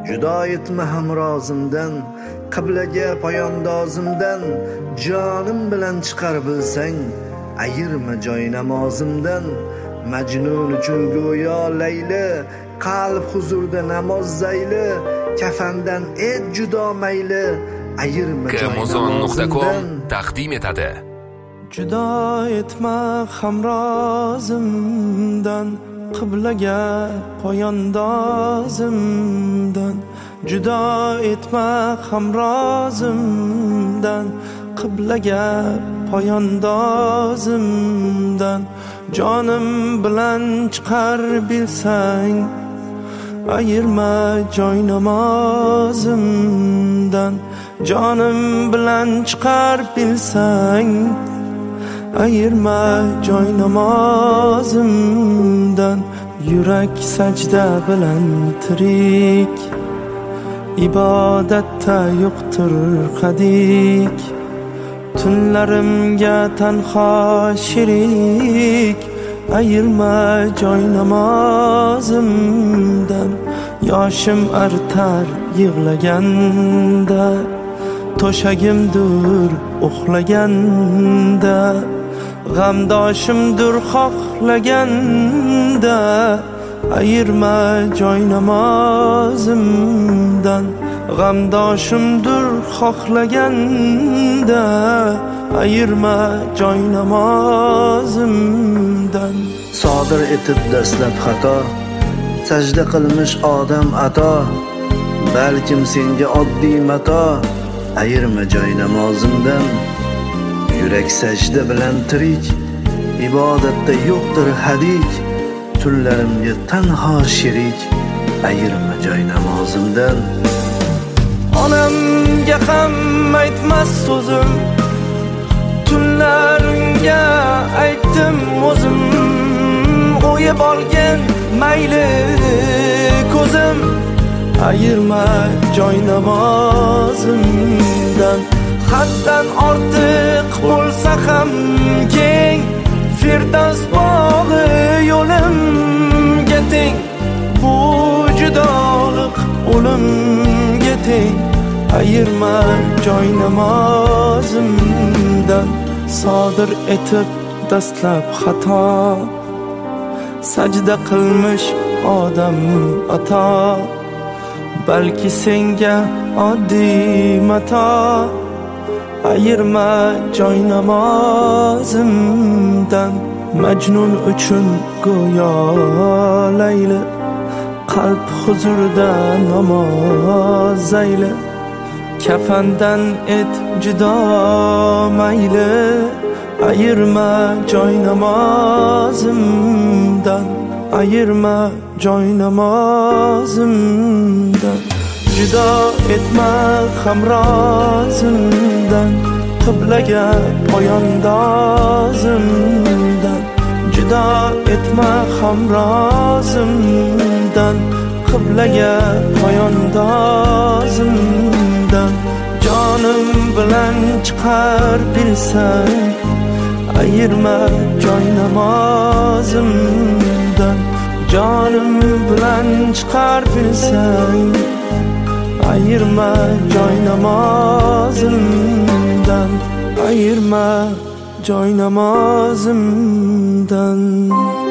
Judo etma hamrozimdan, qiblaga poyandozimdan, jonim bilan chiqar bilsang, ayirma joy namozimdan. Majnun uchun go'yo Layli, qalb huzurda namoz zayli, kafandan et judo mayli, ayirma joy namozimdan. taqdim etadi. Judo etma hamrozimdan, qiblaga poyandozimdan. Judo etma hamrozimdan, qiblaga poyandozimdan. Jonim bilan chiqar bilsang, ayirma joy namozimdan. Jonim bilan chiqar bilsang, ayirma joy namozimdan. Yurak sajda bilan tirik, ibodatda yo'qdir qadik. Tunlarimga tanho shirik, ayirma joy namozimdan. Yoshim artar yig'laganda, to'shagimdir uxlaganda. G'amdoshimdir xohlaganda, ayirma joy namozimdan. G'amdoshimdir xohlaganda, ayirma joy namozimdan. Sodir etib dastlab xato, sajda qilmish odam ato. Balkim senga oddiy mato, ayirma joy namozimdan. Yurak sajda bilan tirik, ibodatda yo'qdir hadik. Tunlarimga tanho shirik, ayirma joy namozimdan. Onamga ham aytmas so'zim, tunlarimga aytdim o'zim. O'yib olgan mayli ko'zim, ayirma joy namozimdan. Haddan ortiq bo'lsa ham keng, Firdavs bog'i yo'limga teng. Bu judolik o'limga teng, ayirma joy namozimdan. Sodir etib dastlab xato, sajda qilmish odam ato. Balki senga oddiy mato, ayirma joy namozimdan. Majnun uchun go'yo Layli, qalb huzurda namoz zayli. Kafandan et judo mayli, ayirma joy namozimdan. Ayirma joy namozimdan. Judo etma hamrozimdan, qiblaga poyandozimdan. Judo etma hamrozimdan, qiblaga poyandozimdan. Jonim bilan chiqar bilsang, ayirma joy namozimdan. Jonim bilan chiqar bilsang, ayirma joy namozimdan. Ayirma joy namozimdan.